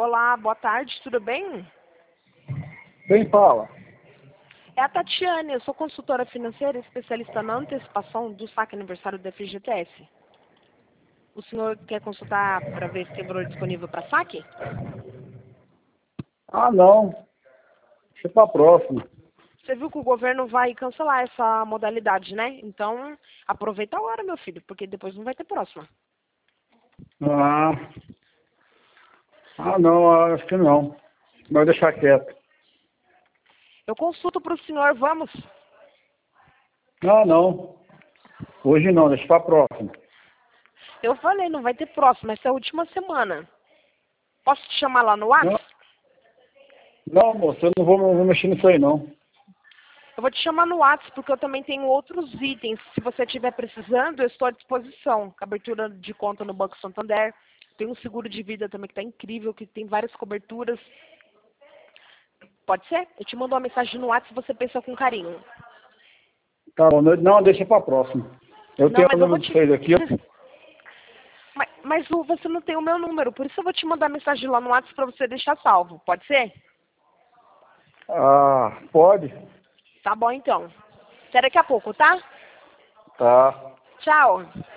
Olá, boa tarde, tudo bem? Quem fala? É a Tatiane, eu sou consultora financeira especialista na antecipação do saque aniversário da FGTS. O senhor quer consultar para ver se tem valor disponível para saque? Ah, não. Deixa pra próxima. Você viu que o governo vai cancelar essa modalidade, né? Então, aproveita a hora, meu filho, porque depois não vai ter próxima. Ah, não, acho que não. Vai deixar quieto. Eu consulto para o senhor, vamos? Ah, não. Hoje não, deixa pra próxima. Eu falei, não vai ter próxima, essa é a última semana. Posso te chamar lá no Não, WhatsApp? não, moço, eu não vou mexer nisso aí, não. Eu vou te chamar no WhatsApp porque eu também tenho outros itens. Se você estiver precisando, eu estou à disposição. Abertura de conta no Banco Santander. Tem um seguro de vida também que está incrível, que tem várias coberturas. Pode ser? Eu te mando uma mensagem no WhatsApp se você pensa com carinho. Tá bom, não, deixa pra próxima. Eu Não, tenho o mas eu vou número de te... vocês aqui. Mas você não tem o meu número, por isso eu vou te mandar mensagem lá no WhatsApp para você deixar salvo. Pode ser? Ah, pode? Tá bom, então. Até daqui a pouco, tá? Tá. Tchau.